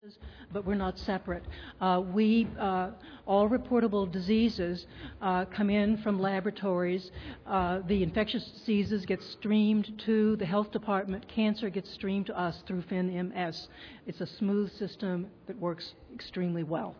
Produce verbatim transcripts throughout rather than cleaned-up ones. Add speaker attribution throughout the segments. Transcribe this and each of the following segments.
Speaker 1: but we're not separate. Uh, we, uh, all reportable diseases uh, come in from laboratories. Uh, the infectious diseases get streamed to the health department. Cancer gets streamed to us through FinMS. It's a smooth system that works extremely well.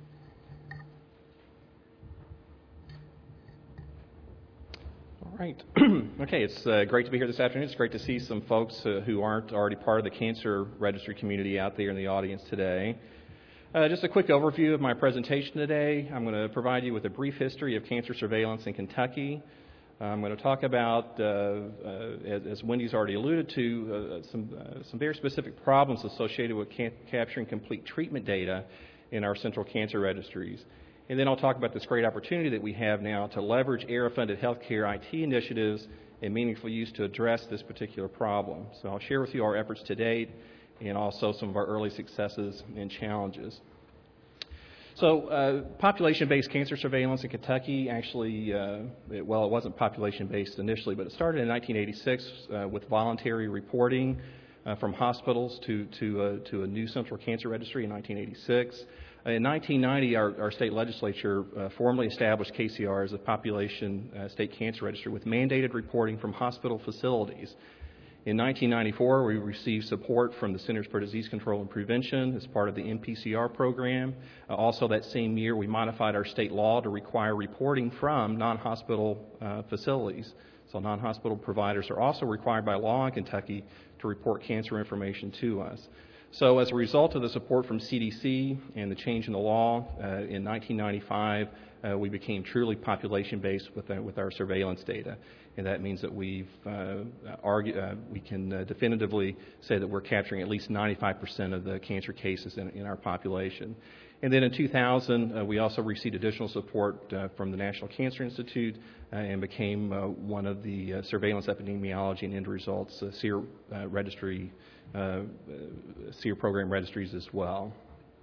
Speaker 2: All right. Okay, it's uh, great to be here this afternoon. It's great to see some folks uh, who aren't already part of the cancer registry community out there in the audience today. Uh, just a quick overview of my presentation today. I'm going to provide you with a brief history of cancer surveillance in Kentucky. I'm going to talk about, uh, uh, as, as Wendy's already alluded to, uh, some, uh, some very specific problems associated with can- capturing complete treatment data in our central cancer registries. And then I'll talk about this great opportunity that we have now to leverage A R A-funded healthcare I T initiatives and meaningful use to address this particular problem. So I'll share with you our efforts to date and also some of our early successes and challenges. So uh, population-based cancer surveillance in Kentucky actually, uh, it, well, it wasn't population-based initially, but it started in nineteen eighty-six uh, with voluntary reporting uh, from hospitals to, to, uh, to a new central cancer registry in nineteen eighty-six. In nineteen ninety, our, our state legislature uh, formally established K C R as a population uh, state cancer registry with mandated reporting from hospital facilities. In nineteen ninety-four, we received support from the Centers for Disease Control and Prevention as part of the N P C R program. Uh, also that same year, we modified our state law to require reporting from non-hospital uh, facilities. So non-hospital providers are also required by law in Kentucky to report cancer information to us. So as a result of the support from C D C and the change in the law uh, in nineteen ninety-five, uh, we became truly population-based with, uh, with our surveillance data. And that means that we've uh, argue, uh, we can uh, definitively say that we're capturing at least ninety-five percent of the cancer cases in, in our population. And then in two thousand, uh, we also received additional support uh, from the National Cancer Institute uh, and became uh, one of the uh, surveillance epidemiology and end results uh, S E E R uh, registry Uh, S E E R program registries as well.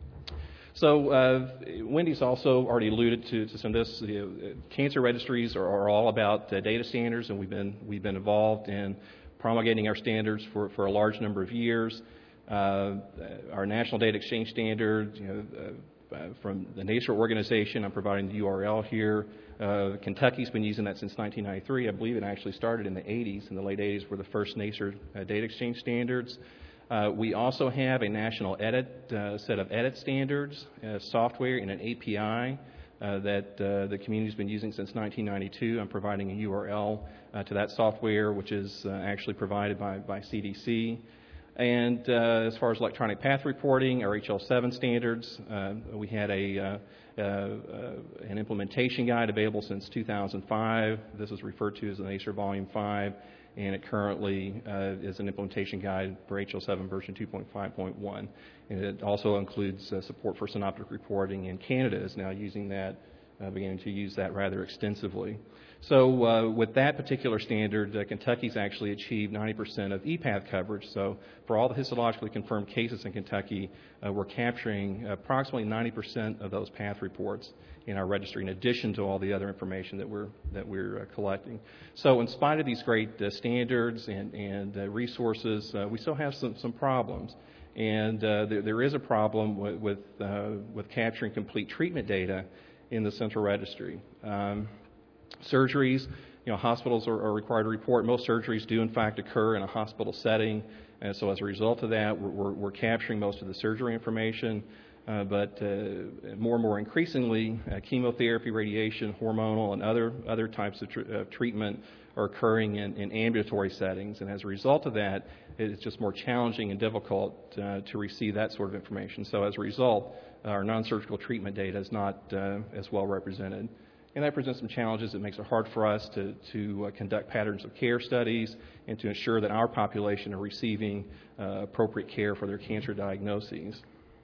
Speaker 2: So uh, Wendy's also already alluded to, to some of this. You know, cancer registries are, are all about uh, data standards, and we've been we've been involved in promulgating our standards for, for a large number of years. Uh, our National Data Exchange Standard, you know, uh, uh, from the NACER organization, I'm providing the U R L here. Uh, Kentucky's been using that since nineteen ninety-three. I believe it actually started in the eighties. In the late eighties were the first NACER uh, data exchange standards. Uh, we also have a national edit uh, set of edit standards, uh, software, and an A P I uh, that uh, the community's been using since nineteen ninety-two. I'm providing a U R L uh, to that software, which is uh, actually provided by, by C D C. And uh, as far as electronic path reporting, our H L seven standards, uh, we had a uh, uh, uh, an implementation guide available since two thousand five. This is referred to as the NACER Volume five, and it currently uh, is an implementation guide for H L seven version two point five point one. And it also includes uh, support for synoptic reporting, and Canada is now using that, uh, beginning to use that rather extensively. So uh, with that particular standard, uh, Kentucky's actually achieved ninety percent of E PATH coverage. So for all the histologically confirmed cases in Kentucky, uh, we're capturing approximately ninety percent of those PATH reports in our registry, in addition to all the other information that we're that we're uh, collecting. So in spite of these great uh, standards and, and uh, resources, uh, we still have some, some problems. And uh, there, there is a problem with with, uh, with capturing complete treatment data in the central registry. Um, Surgeries, you know, hospitals are, are required to report. Most surgeries do, in fact, occur in a hospital setting. And so as a result of that, we're, we're, we're capturing most of the surgery information. Uh, but uh, more and more increasingly, uh, chemotherapy, radiation, hormonal, and other, other types of tr- uh, treatment are occurring in, in ambulatory settings. And as a result of that, it's just more challenging and difficult uh, to receive that sort of information. So as a result, our non-surgical treatment data is not uh, as well represented. And that presents some challenges. It makes it hard for us to, to uh, conduct patterns of care studies and to ensure that our population are receiving uh, appropriate care for their cancer diagnoses.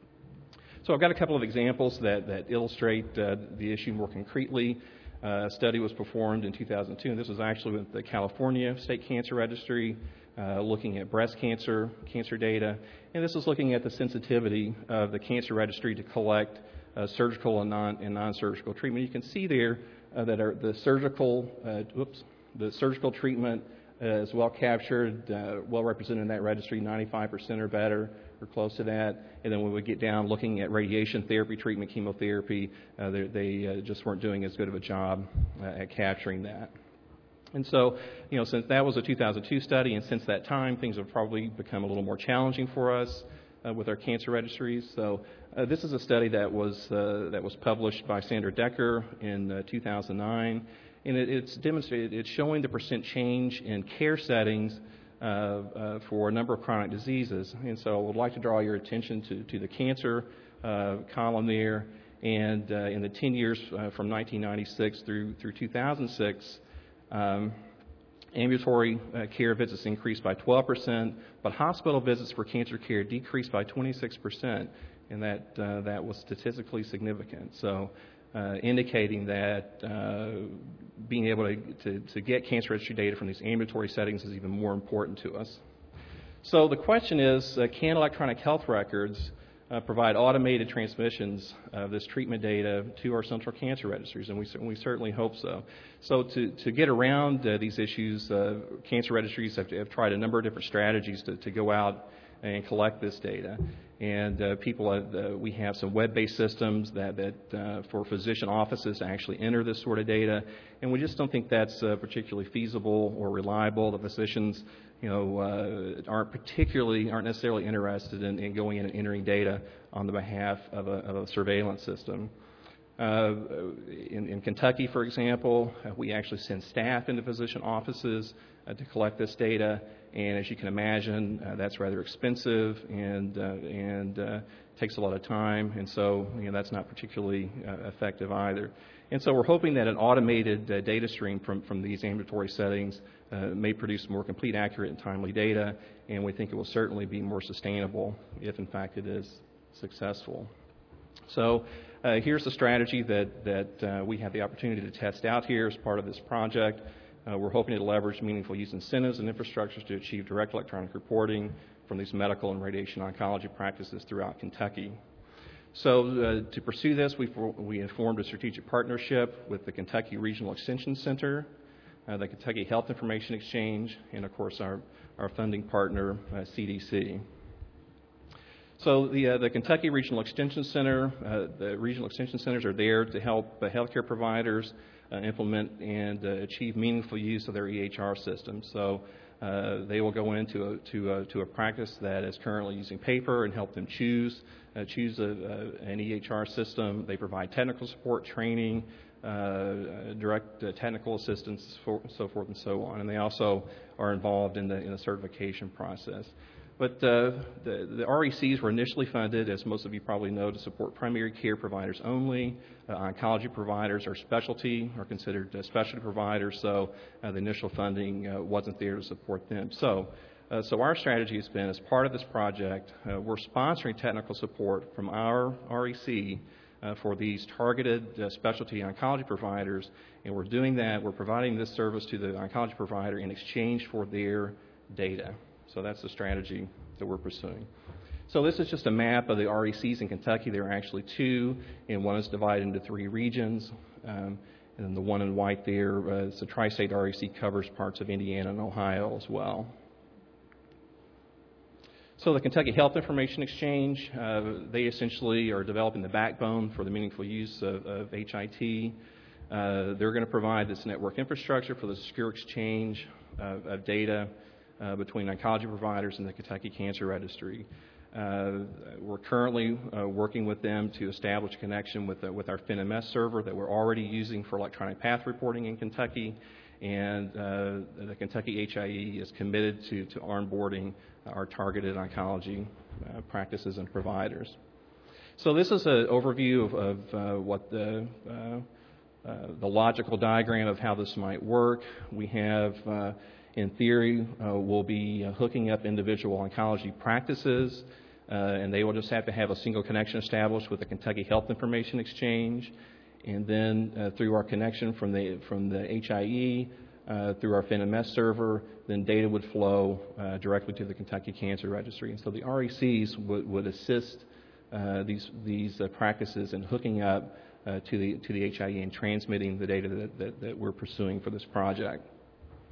Speaker 2: So I've got a couple of examples that, that illustrate uh, the issue more concretely. Uh, a study was performed in two thousand two, and this was actually with the California State Cancer Registry, uh, looking at breast cancer, cancer data. And this is looking at the sensitivity of the cancer registry to collect Uh, surgical and, non, and non-surgical treatment. You can see there uh, that our, the surgical, uh, whoops, the surgical treatment uh, is well captured, uh, well represented in that registry, ninety-five percent or better. or close to that. And then when we get down looking at radiation therapy treatment, chemotherapy, uh, they, they uh, just weren't doing as good of a job uh, at capturing that. And so, you know, since that was a two thousand two study, and since that time, things have probably become a little more challenging for us uh, with our cancer registries. So uh, this is a study that was uh, that was published by Sandra Decker in uh, two thousand nine, and it, it's demonstrated, it's showing the percent change in care settings uh, uh, for a number of chronic diseases. And so I would like to draw your attention to, to the cancer uh, column there. And uh, in the ten years uh, from nineteen ninety-six through through two thousand six, Um, ambulatory uh, care visits increased by twelve percent, but hospital visits for cancer care decreased by twenty-six percent, and that uh, that was statistically significant. So, uh, indicating that uh, being able to, to, to get cancer registry data from these ambulatory settings is even more important to us. So the question is, uh, can electronic health records Uh, provide automated transmissions of this treatment data to our central cancer registries, and we, we certainly hope so. So to, to get around uh, these issues, uh, cancer registries have, have tried a number of different strategies to, to go out and collect this data. And uh, people, have, uh, we have some web-based systems that, that uh, for physician offices to actually enter this sort of data, and we just don't think that's uh, particularly feasible or reliable. The physicians, you know, uh, aren't particularly, aren't necessarily interested in, in going in and entering data on the behalf of a, of a surveillance system. Uh, in, in Kentucky, for example, uh, we actually send staff into physician offices uh, to collect this data, and as you can imagine, uh, that's rather expensive and uh, and uh, takes a lot of time, and so you know, that's not particularly uh, effective either. And so we're hoping that an automated uh, data stream from, from these ambulatory settings uh, may produce more complete, accurate, and timely data, and we think it will certainly be more sustainable if, in fact, it is successful. So uh, here's the strategy that, that uh, we have the opportunity to test out here as part of this project. Uh, we're hoping to leverage meaningful use incentives and infrastructures to achieve direct electronic reporting from these medical and radiation oncology practices throughout Kentucky. So uh, to pursue this, we we formed a strategic partnership with the Kentucky Regional Extension Center, uh, the Kentucky Health Information Exchange, and of course our, our funding partner, uh, C D C. So the, uh, the Kentucky Regional Extension Center, uh, the regional extension centers are there to help uh, healthcare providers uh, implement and uh, achieve meaningful use of their E H R system. So uh, they will go into a, to, a, to a practice that is currently using paper and help them choose uh, choose a, a, an E H R system. They provide technical support, training, uh, direct uh, technical assistance, for, so forth and so on. And they also are involved in the in the certification process. But uh, the, the R E Cs were initially funded, as most of you probably know, to support primary care providers only. Uh, oncology providers are specialty, are considered uh, specialty providers, so uh, the initial funding uh, wasn't there to support them. So, uh, so our strategy has been, as part of this project, uh, we're sponsoring technical support from our R E C uh, for these targeted uh, specialty oncology providers, and we're doing that, we're providing this service to the oncology provider in exchange for their data. So that's the strategy that we're pursuing. So this is just a map of the R E Cs in Kentucky. There are actually two, and one is divided into three regions. Um, and then the one in white there, uh, it's a tri-state R E C, covers parts of Indiana and Ohio as well. So the Kentucky Health Information Exchange, uh, they essentially are developing the backbone for the meaningful use of, of H I T. Uh, they're going to provide this network infrastructure for the secure exchange of, of data Uh, between oncology providers and the Kentucky Cancer Registry. Uh, we're currently uh, working with them to establish a connection with, uh, with our FinMS server that we're already using for electronic path reporting in Kentucky, and uh, the Kentucky H I E is committed to, to onboarding our targeted oncology uh, practices and providers. So this is an overview of, of uh, what the, uh, uh, the logical diagram of how this might work. We have uh, In theory, uh, we'll be uh, hooking up individual oncology practices, uh, and they will just have to have a single connection established with the Kentucky Health Information Exchange. And then uh, through our connection from the from the H I E, uh, through our FinMS server, then data would flow uh, directly to the Kentucky Cancer Registry. And so the R E Cs would, would assist uh, these these uh, practices in hooking up uh, to the to the H I E and transmitting the data that, that, that we're pursuing for this project.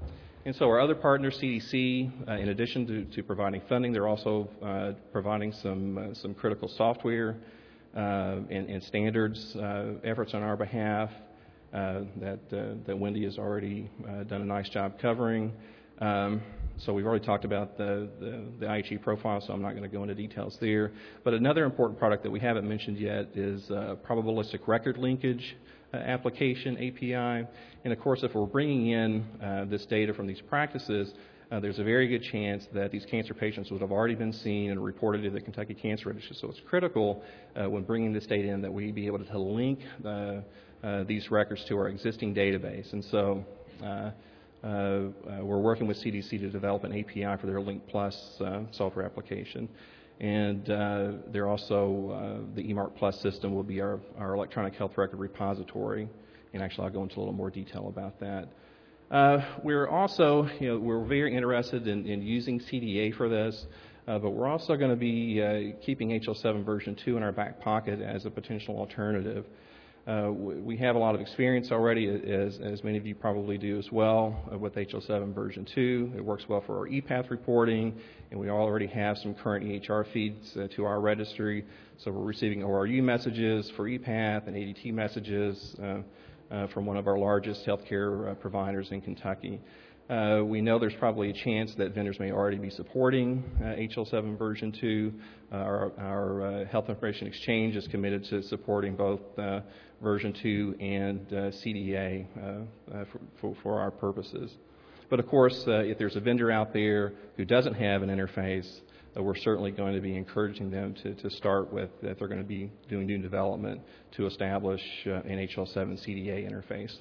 Speaker 2: And so our other partner, C D C, uh, in addition to, to providing funding, they're also uh, providing some uh, some critical software uh, and, and standards uh, efforts on our behalf uh, that uh, that Wendy has already uh, done a nice job covering. Um, so we've already talked about the, the, the I H E profile, so I'm not going to go into details there. But another important product that we haven't mentioned yet is uh, probabilistic record linkage uh, application, A P I. And of course, if we're bringing in uh, this data from these practices, uh, there's a very good chance that these cancer patients would have already been seen and reported to the Kentucky Cancer Registry. So it's critical uh, when bringing this data in that we be able to link uh, uh, these records to our existing database. And so uh, Uh, uh, we're working with C D C to develop an A P I for their Link Plus uh, software application. And uh, they're also, uh, the E MARC Plus system will be our, our electronic health record repository. And actually, I'll go into a little more detail about that. Uh, we're also, you know, we're very interested in, in using C D A for this, uh, but we're also going to be uh, keeping H L seven version two in our back pocket as a potential alternative. Uh, we have a lot of experience already, as, as many of you probably do as well, uh, with H L seven version two. It works well for our E PATH reporting, and we already have some current E H R feeds uh, to our registry. So we're receiving O R U messages for E PATH and A D T messages uh, uh, from one of our largest healthcare uh, providers in Kentucky. Uh, we know there's probably a chance that vendors may already be supporting uh, H L seven version two. Uh, our our uh, Health Information Exchange is committed to supporting both uh, version two and uh, C D A uh, uh, for, for, for our purposes. But of course, uh, if there's a vendor out there who doesn't have an interface, uh, we're certainly going to be encouraging them to, to start with, if they're going to be doing new development, to establish uh, an H L seven C D A interface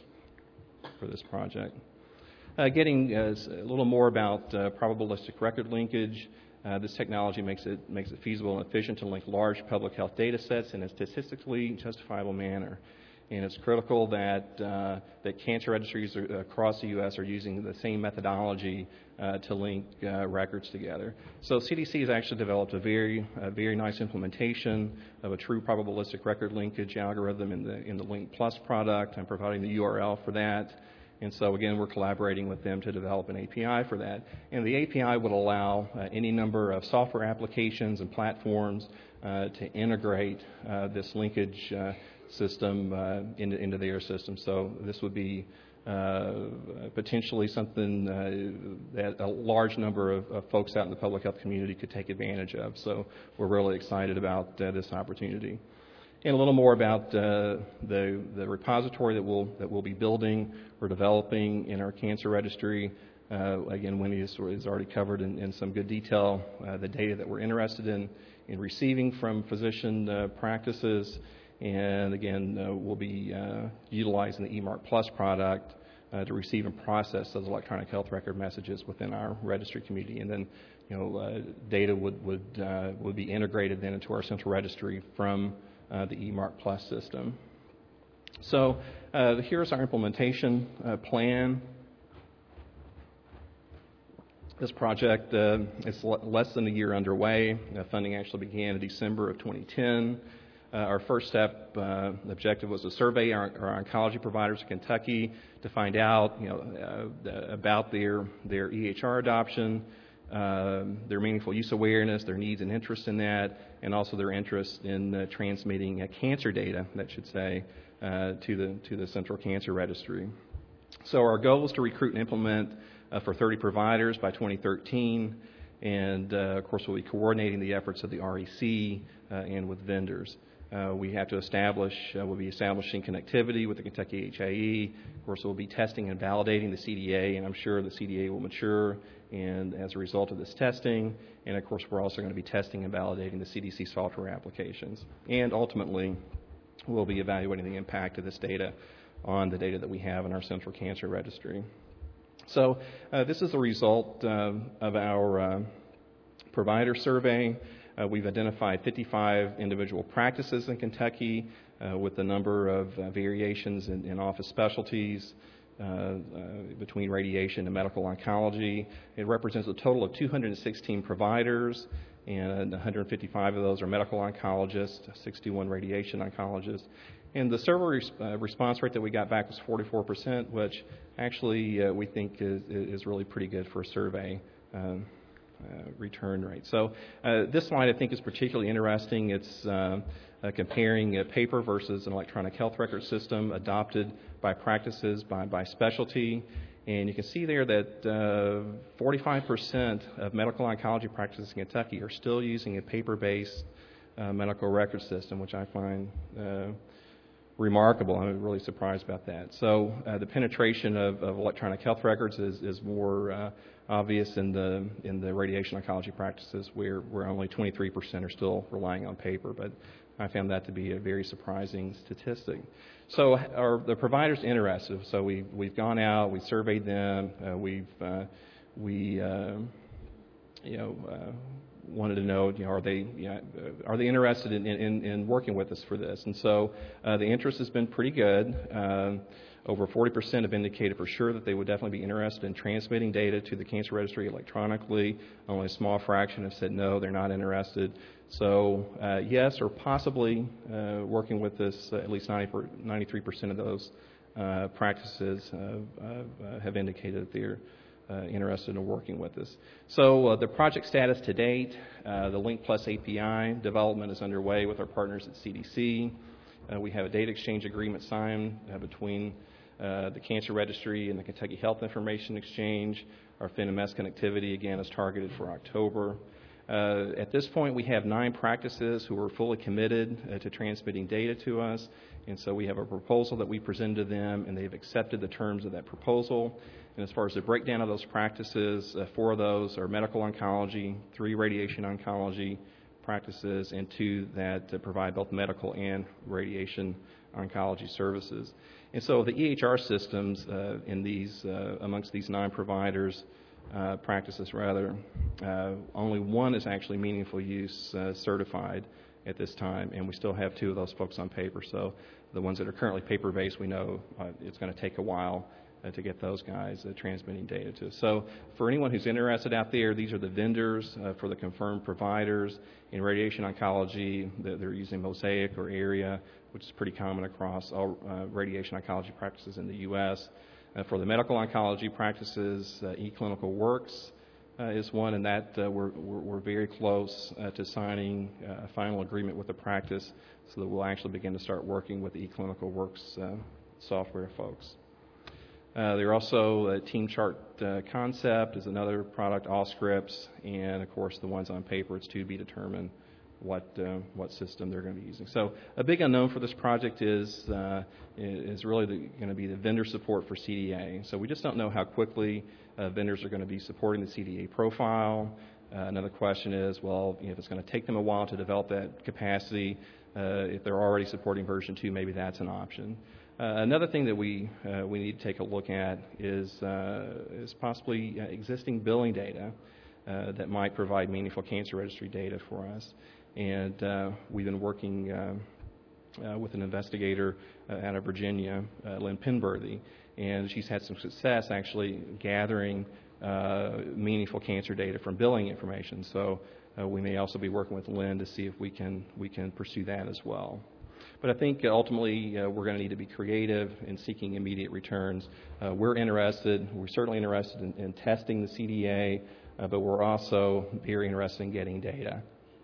Speaker 2: for this project. Uh, getting uh, a little more about uh, probabilistic record linkage. Uh, this technology makes it makes it feasible and efficient to link large public health data sets in a statistically justifiable manner. And it's critical that uh, that cancer registries are, across the U S are using the same methodology uh, to link uh, records together. So C D C has actually developed a very a very nice implementation of a true probabilistic record linkage algorithm in the in the Link Plus product. I'm providing the U R L for that. And so, again, we're collaborating with them to develop an A P I for that. And the A P I would allow uh, any number of software applications and platforms uh, to integrate uh, this linkage uh, system uh, into, into their system. So this would be uh, potentially something uh, that a large number of, of folks out in the public health community could take advantage of. So we're really excited about uh, this opportunity. And a little more about uh, the, the repository that we'll, that we'll be building or developing in our cancer registry. Uh, again, Wendy has, has already covered in, in some good detail uh, the data that we're interested in, in receiving from physician uh, practices. And again, uh, we'll be uh, utilizing the E MARC Plus product uh, to receive and process those electronic health record messages within our registry community. And then, you know, uh, data would, would, uh, would be integrated then into our central registry from Uh, the E MARC Plus system. So uh, here's our implementation uh, plan. This project uh, is l- less than a year underway. Uh, funding actually began in December of twenty ten. Uh, our first step uh, objective was to survey our, our oncology providers in Kentucky to find out, you know, uh, about their their E H R adoption, Uh, their meaningful use awareness, their needs and interest in that, and also their interest in uh, transmitting uh, cancer data, that should say, uh, to the to the Central Cancer Registry. So our goal is to recruit and implement uh, for thirty providers by twenty thirteen, and uh, of course we'll be coordinating the efforts of the R E C uh, and with vendors. Uh, we have to establish, uh, we'll be establishing connectivity with the Kentucky H I E. Of course, we'll be testing and validating the C D A, and I'm sure the C D A will mature and as a result of this testing. And of course, we're also going to be testing and validating the C D C software applications. And ultimately, we'll be evaluating the impact of this data on the data that we have in our Central Cancer Registry. So uh, this is the result uh, of our uh, provider survey. Uh, we've identified fifty-five individual practices in Kentucky uh, with a number of uh, variations in, in office specialties uh, uh, between radiation and medical oncology. It represents a total of two hundred sixteen providers, and one hundred fifty-five of those are medical oncologists, sixty-one radiation oncologists, And the survey res- uh, response rate that we got back was forty-four percent, which actually uh, we think is, is really pretty good for a survey um, uh, return rate. So uh, this slide I think is particularly interesting. It's uh, uh, comparing a paper versus an electronic health record system adopted by practices by, by specialty. And you can see there that uh, forty-five percent of medical oncology practices in Kentucky are still using a paper-based uh, medical record system, which I find uh, remarkable. I'm really surprised about that. So uh, the penetration of, of electronic health records is, is more uh, obvious in the in the radiation oncology practices, where, where only twenty-three percent are still relying on paper. But I found that to be a very surprising statistic. So are the providers interested? So we we've gone out, we surveyed them, uh, we've uh, we uh, you know. Uh, wanted to know, you know, are they, you know, are they interested in, in, in working with us for this? And so uh, the interest has been pretty good. Um, over forty percent have indicated for sure that they would definitely be interested in transmitting data to the cancer registry electronically. Only a small fraction have said no, they're not interested. So uh, yes, or possibly uh, working with this, uh, at least ninety-three percent of those uh, practices uh, uh, have indicated that they're Uh, interested in working with us. So uh, the project status to date, uh, the Link Plus A P I development is underway with our partners at C D C. Uh, we have a data exchange agreement signed uh, between uh, the Cancer Registry and the Kentucky Health Information Exchange. Our FinMS connectivity, again, is targeted for October. Uh, at this point, we have nine practices who are fully committed uh, to transmitting data to us, and so we have a proposal that we presented to them, and they've accepted the terms of that proposal. And as far as the breakdown of those practices, uh, four of those are medical oncology, three radiation oncology practices, and two that uh, provide both medical and radiation oncology services. And so the E H R systems uh, in these, uh, amongst these nine providers, uh, practices rather, uh, only one is actually meaningful use uh, certified at this time, and we still have two of those folks on paper. So the ones that are currently paper-based, we know uh, it's going to take a while Uh, to get those guys uh, transmitting data to us. So for anyone who's interested out there, these are the vendors uh, for the confirmed providers. In radiation oncology, they're using Mosaic or ARIA, which is pretty common across all uh, radiation oncology practices in the U S. Uh, for the medical oncology practices, uh, eClinicalWorks uh, is one, and that uh, we're, we're, we're very close uh, to signing uh, a final agreement with the practice so that we'll actually begin to start working with the eClinicalWorks uh, software folks. Uh, there are also uh, TeamChart uh, Concept is another product, Allscripts, and of course the ones on paper, it's to be determined what uh, what system they're going to be using. So a big unknown for this project is uh, is really going to be the vendor support for C D A. So we just don't know how quickly uh, vendors are going to be supporting the C D A profile. Uh, another question is, well, you know, if it's going to take them a while to develop that capacity, uh, if they're already supporting version two, maybe that's an option. Uh, another thing that we uh, we need to take a look at is uh, is possibly uh, existing billing data uh, that might provide meaningful cancer registry data for us. And uh, we've been working uh, uh, with an investigator uh, out of Virginia, uh, Lynn Penberthy, and she's had some success actually gathering uh, meaningful cancer data from billing information. So uh, we may also be working with Lynn to see if we can we can pursue that as well. But I think ultimately uh, we're going to need to be creative in seeking immediate returns. Uh, we're interested, we're certainly interested in, in testing the C D A, uh, but we're also very interested in getting data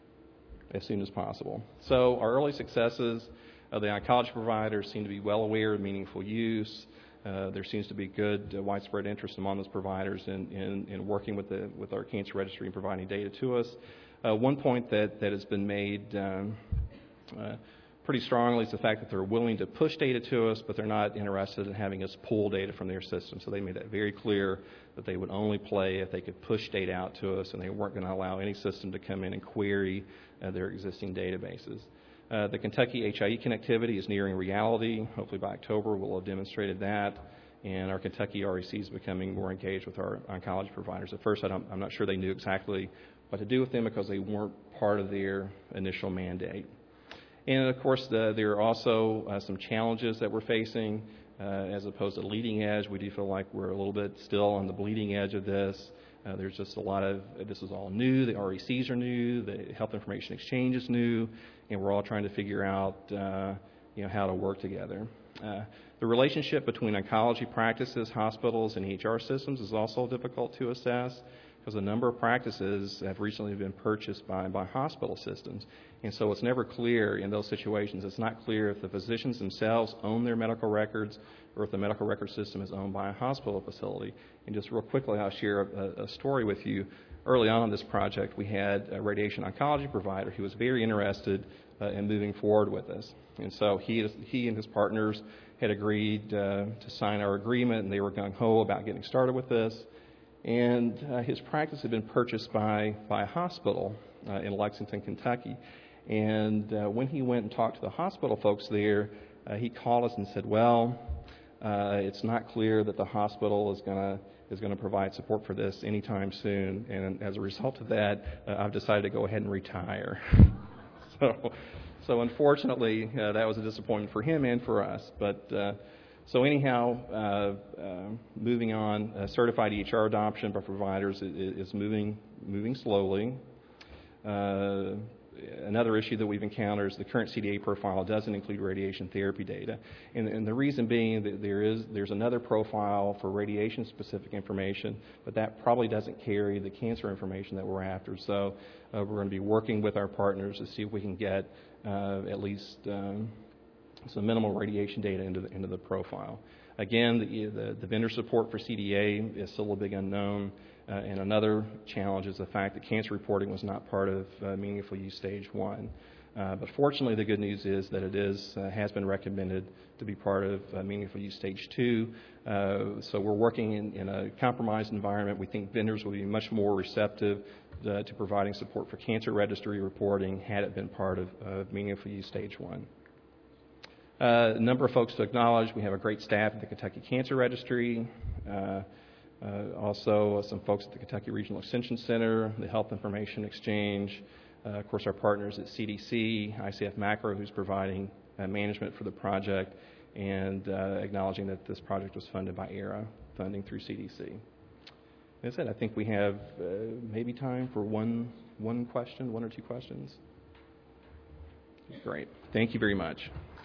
Speaker 2: as soon as possible. So our early successes, uh, the oncology providers seem to be well aware of meaningful use. Uh, there seems to be good uh, widespread interest among those providers in, in, in working with, the, with our cancer registry and providing data to us. Uh, one point that, that has been made um, uh, pretty strongly is the fact that they're willing to push data to us, but they're not interested in having us pull data from their system. So they made that very clear that they would only play if they could push data out to us, and they weren't going to allow any system to come in and query uh, their existing databases. Uh, the Kentucky H I E connectivity is nearing reality. Hopefully by October we'll have demonstrated that, and our Kentucky R E C is becoming more engaged with our oncology providers. At first I don't, I'm not sure they knew exactly what to do with them because they weren't part of their initial mandate. And of course, the, there are also uh, some challenges that we're facing uh, as opposed to leading edge. We do feel like we're a little bit still on the bleeding edge of this. Uh, there's just a lot of, this is all new. The R E Cs are new. The Health Information Exchange is new. And we're all trying to figure out, uh, you know, how to work together. Uh, the relationship between oncology practices, hospitals, and E H R systems is also difficult to assess because a number of practices have recently been purchased by, by hospital systems. And so it's never clear in those situations. It's not clear if the physicians themselves own their medical records or if the medical record system is owned by a hospital facility. And just real quickly, I'll share a, a story with you. Early on in this project, we had a radiation oncology provider who was very interested uh, in moving forward with us. And so he, he and his partners had agreed uh, to sign our agreement, and they were gung-ho about getting started with this. And uh, his practice had been purchased by, by a hospital uh, in Lexington, Kentucky. And uh, when he went and talked to the hospital folks there, uh, he called us and said, well, uh, it's not clear that the hospital is going to is going to provide support for this anytime soon. And as a result of that, uh, I've decided to go ahead and retire. so, so unfortunately, uh, that was a disappointment for him and for us. But uh, so anyhow, uh, uh, moving on, uh, certified E H R adoption by providers is, is moving moving slowly. Uh, Another issue that we've encountered is the current C D A profile doesn't include radiation therapy data. And, and the reason being that there is, there's another profile for radiation-specific information, but that probably doesn't carry the cancer information that we're after. So uh, we're going to be working with our partners to see if we can get uh, at least um, some minimal radiation data into the, into the profile. Again, the, the, the vendor support for C D A is still a big unknown. Uh, and another challenge is the fact that cancer reporting was not part of uh, Meaningful Use Stage one. Uh, but fortunately, the good news is that it is uh, has been recommended to be part of uh, Meaningful Use Stage two. Uh, so we're working in, in a compromised environment. We think vendors will be much more receptive uh, to providing support for cancer registry reporting had it been part of, of Meaningful Use Stage one. Uh, a number of folks to acknowledge. We have a great staff at the Kentucky Cancer Registry. Uh, Uh, also, uh, some folks at the Kentucky Regional Extension Center, the Health Information Exchange, uh, of course, our partners at C D C, I C F Macro, who's providing uh, management for the project, and uh, acknowledging that this project was funded by E R A, funding through C D C. As I said, I think we have uh, maybe time for one one question, one or two questions. Great. Thank you very much.